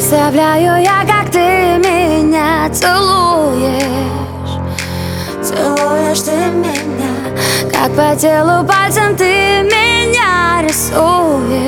Представляю я, как ты меня целуешь. Целуешь ты меня, как по телу пальцем ты меня рисуешь.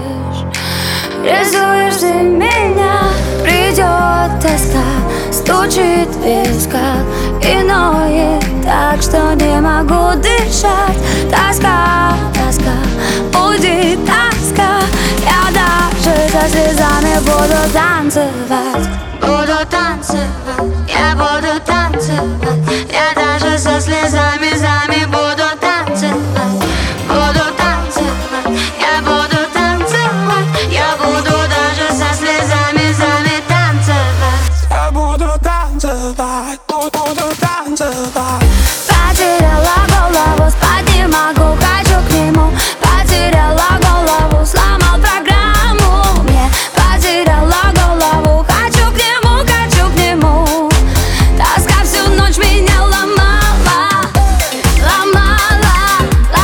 Рисуешь ты меня. Придет тоска, стучит в висках и ноет так, что не могу дышать. Тоска, тоска, уйди, тоска. Я даже со слезами буду танцевать. Буду танцевать, я буду танцевать. Я даже со слезами буду танцевать. Буду танцевать, я буду танцевать. Я буду даже со слезами танцевать. Я буду танцевать, буду танцевать. Потеряла голову, спать не могу, хочу к нему. Потеряла голову, сломал программу мне. Потеряла голову, хочу к нему. Тоска всю ночь меня ломала. Ломала,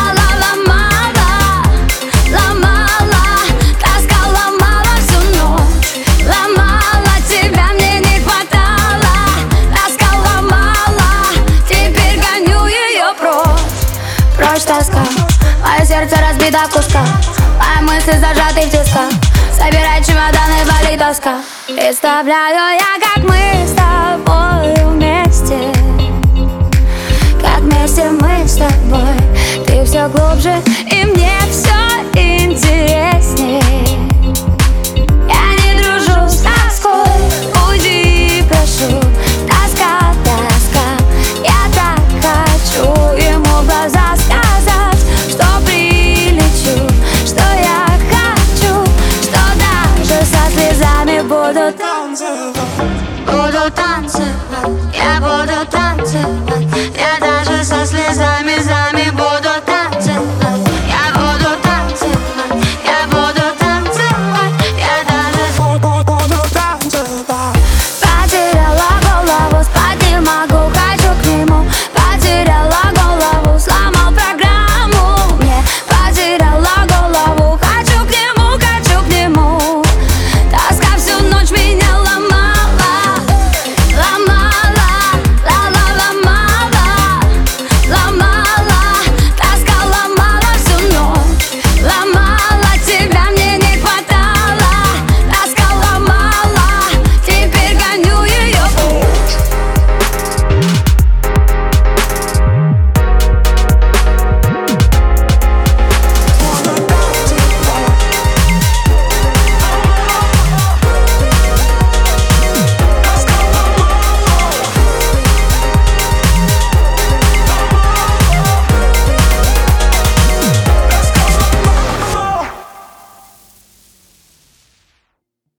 ломала. Тоска ломала всю ночь. Ломала, тебя мне не хватало. Тоска ломала, теперь гоню ее прочь. Прочь тоска, мое сердце разбито в кусках. Мои мысли зажаты в тисках. Собирай чемоданы, вали тоска. Представляю я, как мы с тобой вместе. Как вместе мы с тобой. Ты все глубже, и мне все интересней. Я не дружу с тоской, уйди, прошу. Тоска, тоска, я так хочу ему в глаза сказать, что прилечу, что я хочу, что даже со слезами буду танцевать. Буду танцевать.